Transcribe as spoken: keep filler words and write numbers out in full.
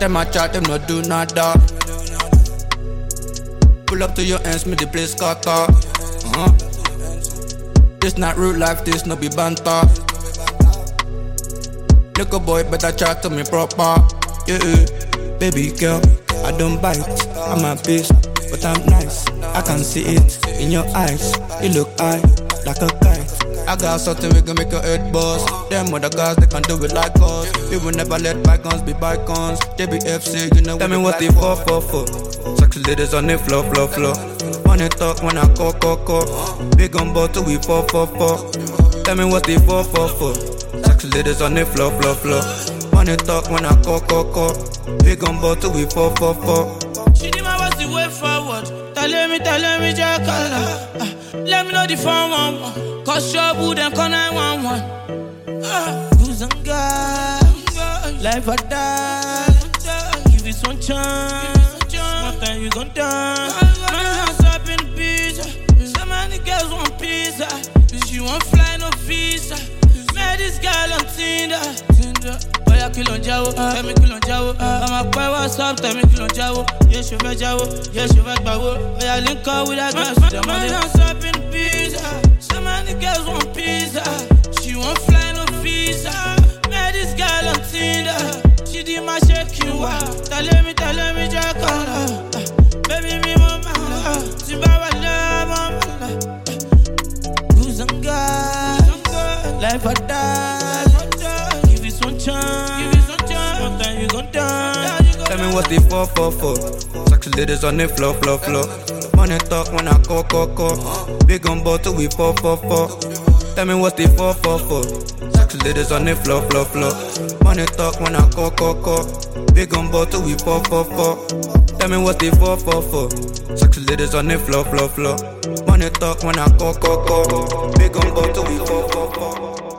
them a chat, them no do nada. Pull up to your ends, me the place scatter. Uh-huh. This not real life, this no be banter. Little boy better chat to me proper. Yeah, baby girl, I don't bite, I'm a beast, but I'm nice. I can see it in your eyes. You look high, like a kite. I got something we can make your head buzz. Them other guys, they can do it like us. We will never let bygones be bygones. J B F C, you know. Tell me what they for, for, for. Sexy ladies on the floor, floor, floor. Money talk when I call, call, call. Big on bottle, we four, four, four. Tell me what they for, for, for. Sexy ladies on the floor, floor, floor. Money talk when I call, call, call. Big on bottle, we four, four, four. She did my what's the way forward. Tell me, tell me, Jack. Uh, let me know the phone one one. Cause your boo them call nine one one. Who's on God? Life or die. Give it one chance. One time you gon' die. My hands up in the pizza. So many girls want pizza. She won't fly no visa. Met this girl on Tinder. Tinder. Oya kill on Jawo, tell me kill on Jawo. I'm a boy, what's up? Tell me kill on Jawo. Yeah, she fed Jawo, yeah, she fed Bawo. Oya link up with that girl, she the money. My hands up in pizza. So many girls want pizza. She won't fly no visa. Met this girl on Tinder. She did my shaking wow. Tell me, tell me, Jack. Baby, me mama. Zimbabwe love, mama. Who's on God? Life or die. Give it one chance. Give it one chance. One time you gon' die. Tell me what they for, for, for. Sexy ladies on the floor, floor, floor. Money talk when I call, call, call. Big on bottle, we four, four, four. Tell me what they for, for, for. Sexy ladies on the floor, floor, floor. Money talk when I call, call, call. Big on bottle, we four, four, four. Tell me what they for, for, for. Sexy ladies on the floor, floor, floor. Money talk when I call, call, call. Big on bottle, we four, four, four.